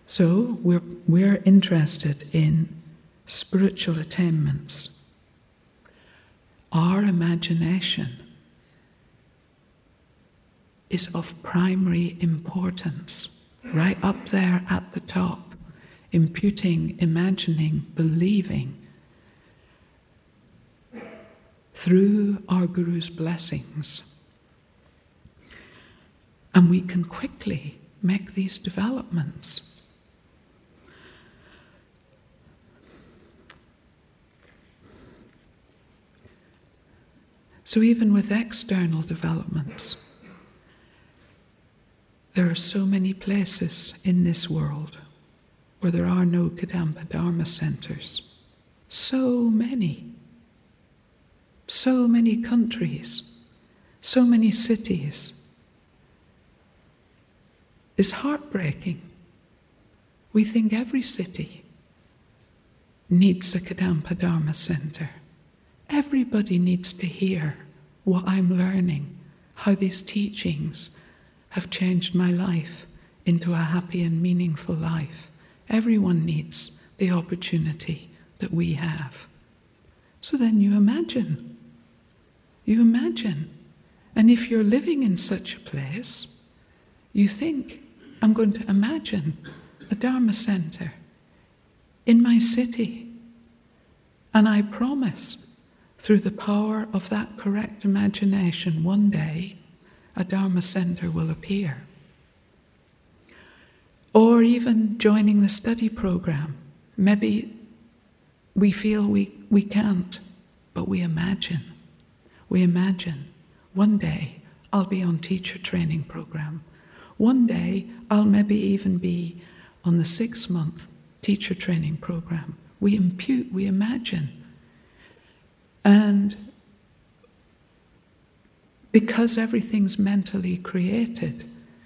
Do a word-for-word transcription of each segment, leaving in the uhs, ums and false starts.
So we're, we're interested in spiritual attainments. Our imagination is of primary importance, right up there at the top, imputing, imagining, believing through our Guru's blessings. And we can quickly make these developments. So even with external developments, there are so many places in this world where there are no Kadampa Dharma centers. So many. So many countries. So many cities. It's heartbreaking. We think every city needs a Kadampa Dharma center. Everybody needs to hear what I'm learning, how these teachings have changed my life into a happy and meaningful life. Everyone needs the opportunity that we have. So then you imagine. You imagine. And if you're living in such a place, you think, I'm going to imagine a Dharma center in my city. And I promise, through the power of that correct imagination, one day a Dharma center will appear. Or even joining the study program. Maybe we feel we, we can't, but we imagine. We imagine, one day I'll be on teacher training program. One day I'll maybe even be on the six-month teacher training program. We impute, we imagine. And because everything's mentally created,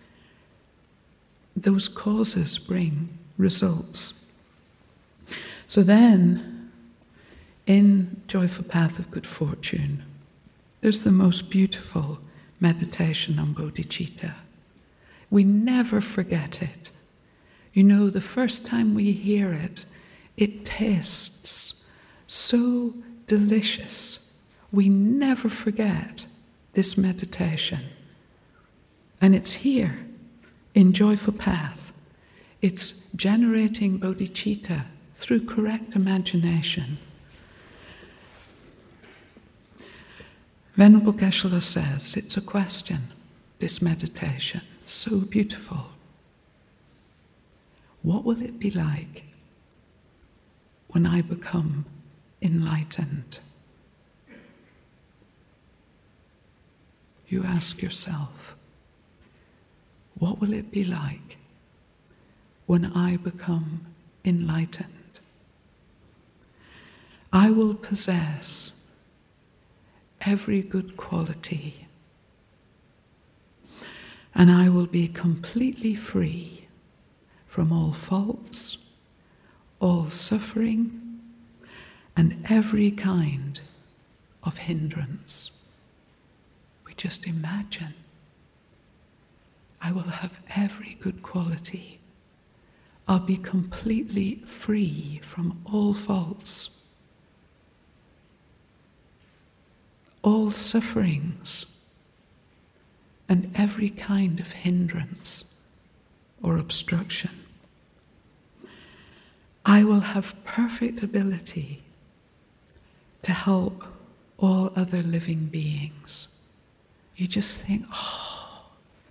those causes bring results. So then, in Joyful Path of Good Fortune, there's the most beautiful meditation on bodhicitta. We never forget it. You know, the first time we hear it, it tastes so delicious. We never forget this meditation. And it's here in Joyful Path. It's generating bodhicitta through correct imagination. Venerable Geshe-la says it's a question, this meditation, so beautiful. What will it be like when I become enlightened? You ask yourself, what will it be like when I become enlightened? I will possess every good quality, and I will be completely free from all faults, all suffering, and every kind of hindrance. We just imagine. I will have every good quality. I'll be completely free from all faults, all sufferings, and every kind of hindrance or obstruction. I will have perfect ability to help all other living beings. You just think, oh,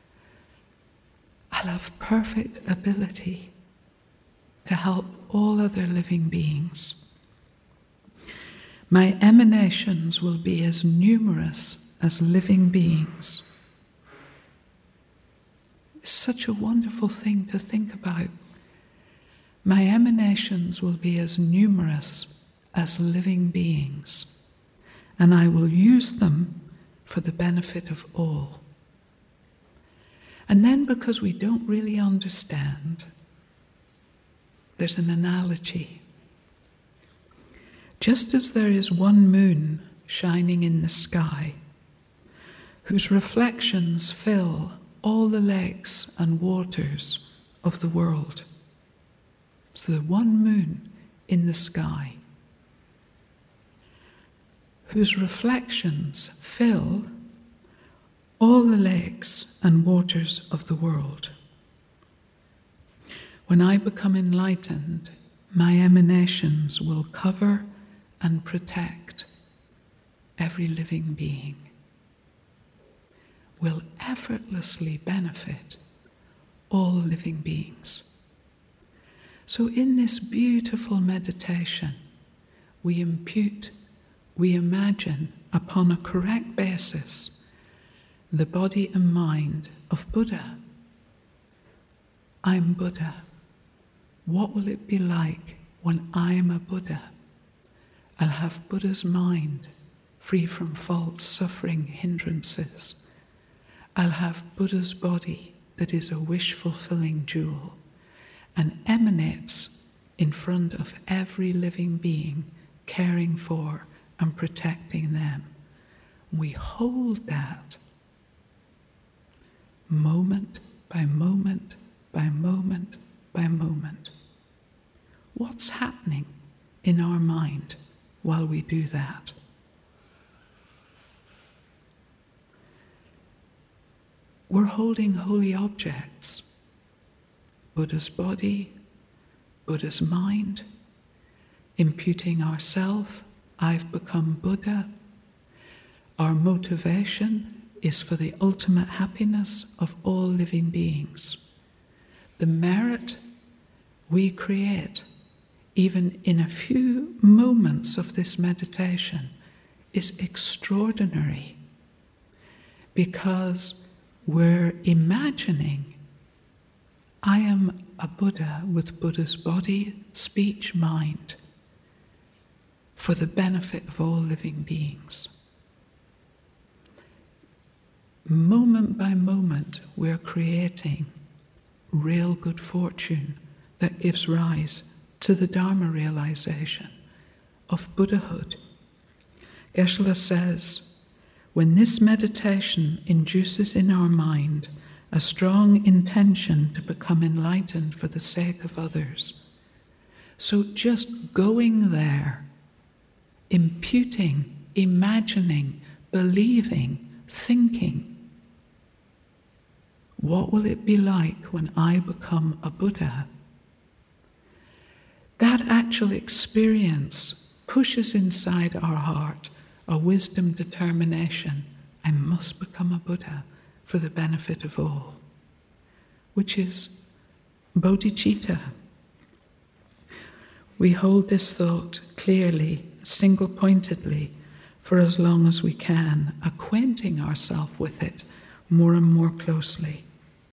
I'll have perfect ability to help all other living beings. My emanations will be as numerous as living beings. It's such a wonderful thing to think about. My emanations will be as numerous as living beings, and I will use them for the benefit of all. And then, because we don't really understand, there's an analogy. Just as there is one moon shining in the sky, whose reflections fill all the lakes and waters of the world, the one moon in the sky, whose reflections fill all the lakes and waters of the world. When I become enlightened, my emanations will cover and protect every living being, will effortlessly benefit all living beings. So in this beautiful meditation, we impute, we imagine upon a correct basis the body and mind of Buddha. I'm Buddha. What will it be like when I'm a Buddha? I'll have Buddha's mind, free from faults, suffering, hindrances. I'll have Buddha's body that is a wish-fulfilling jewel and emanates in front of every living being, caring for and protecting them. We hold that moment by moment by moment by moment. What's happening in our mind while we do that? We're holding holy objects. Buddha's body, Buddha's mind, imputing ourself, I've become Buddha. Our motivation is for the ultimate happiness of all living beings. The merit we create, even in a few moments of this meditation, is extraordinary, because we're imagining I am a Buddha with Buddha's body, speech, mind, for the benefit of all living beings. Moment by moment, we're creating real good fortune that gives rise to the Dharma realization of Buddhahood. Geshe-la says, when this meditation induces in our mind a strong intention to become enlightened for the sake of others, so just going there, imputing, imagining, believing, thinking, what will it be like when I become a Buddha? That actual experience pushes inside our heart a wisdom determination. I must become a Buddha for the benefit of all, which is bodhicitta. We hold this thought clearly, single-pointedly, for as long as we can, acquainting ourselves with it more and more closely.